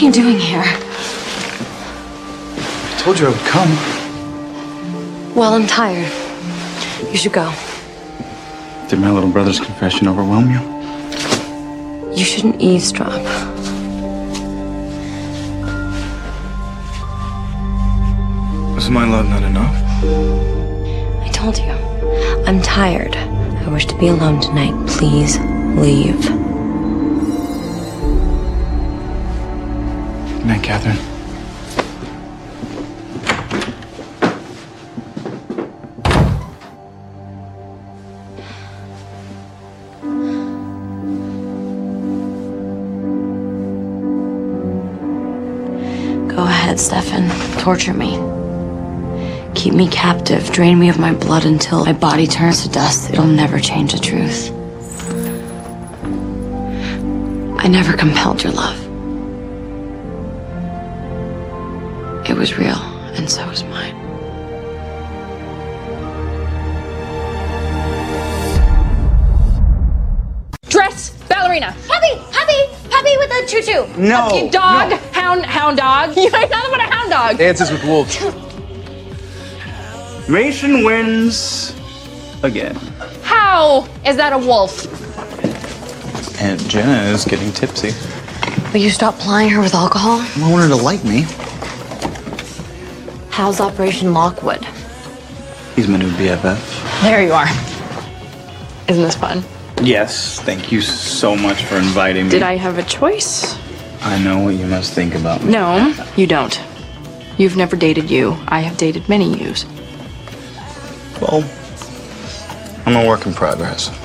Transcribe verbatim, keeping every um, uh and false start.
are you doing here? I told you I would come. Well, I'm tired. You should go. Did my little brother's confession overwhelm you? You shouldn't eavesdrop. Was my love not enough? I told you. I'm tired. I wish to be alone tonight. Please leave. Good night, Catherine. Go ahead, Stefan. Torture me. Keep me captive. Drain me of my blood until my body turns to dust. It'll never change the truth. I never compelled your love. It was real, and so was mine. Dress, ballerina. Puppy, puppy, puppy with a tutu. No. Puppy, dog, no. hound, hound dog. You ain't nothing but a hound dog. Dances with wolves. Mason wins again. How is that a wolf? And Jenna is getting tipsy. Will you stop plying her with alcohol? I want her to like me. How's Operation Lockwood? He's my new B F F. There you are. Isn't this fun? Yes, thank you so much for inviting me. Did I have a choice? I know what you must think about me. No, you don't. You've never dated you. I have dated many yous. Well, I'm a work in progress.